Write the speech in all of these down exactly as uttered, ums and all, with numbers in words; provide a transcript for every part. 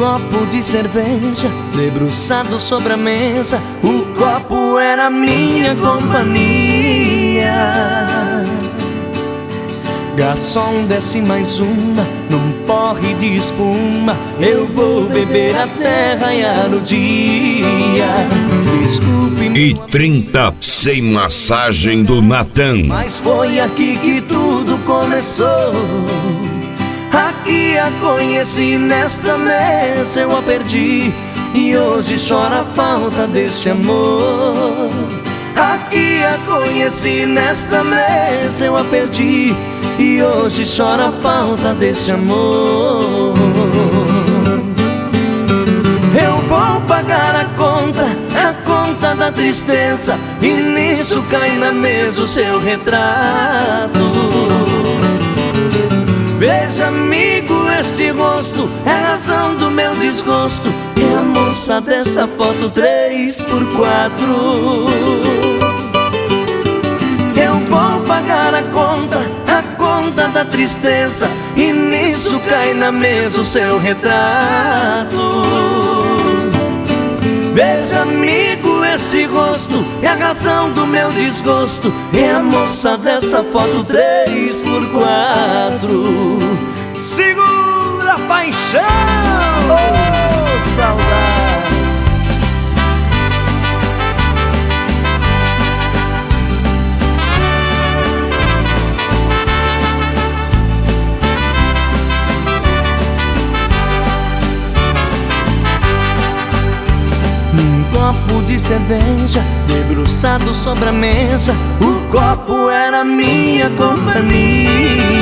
copo de cerveja debruçado sobre a mesa, o copo era minha companhia. Garçom, desce mais uma num porre de espuma, eu vou beber até raiar o dia. Desculpe-me. E trinta sem massagem do Natan. Mas foi aqui que tudo começou. Aqui a conheci, nesta mesa eu a perdi, e hoje chora a falta desse amor. Aqui a conheci, nesta mesa eu a perdi, e hoje chora a falta desse amor. Eu vou pagar a conta, a conta da tristeza, e nisso cai na mesa o seu retrato. Veja, amigo, este rosto é a razão do meu desgosto, é a moça dessa foto três por quatro. Eu vou pagar a conta, a conta da tristeza, e nisso cai na mesa o seu retrato. Veja, amigo, este rosto é a razão do meu desgosto, é a moça dessa foto três por quatro. Segura a paixão! Oh, saudade! Um copo de cerveja debruçado sobre a mesa, o copo era minha companhia.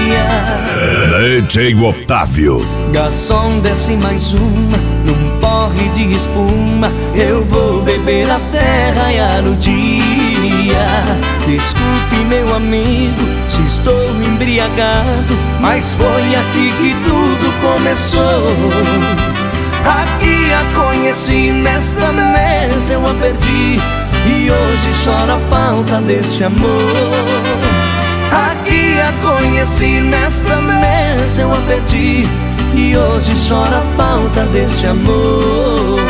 D J Otávio. Garçom, desce mais uma num porre de espuma, eu vou beber até raiar o dia. Desculpe, meu amigo, se estou embriagado, mas foi aqui que tudo começou. Aqui a conheci, nesta mesa eu a perdi, e hoje chora a falta desse amor. Aqui a conheci, nesta mesa eu a perdi, e hoje chora a falta desse amor.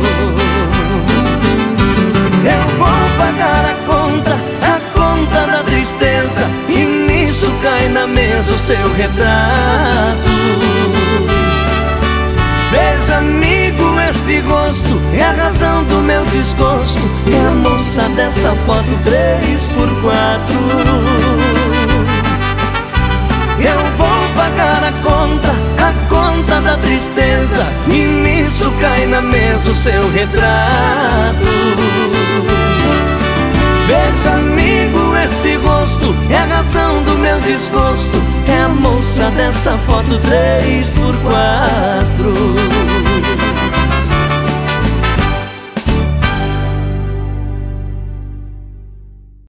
Eu vou pagar a conta, a conta da tristeza, e nisso cai na mesa o seu retrato. Veja, amigo, este rosto é a razão do meu desgosto, é a moça dessa foto três por quatro. Eu vou pagar a conta, a conta da tristeza, e nisso cai na mesa o seu retrato. Veja, amigo, este rosto é a razão do meu desgosto, é a moça dessa foto três por quatro.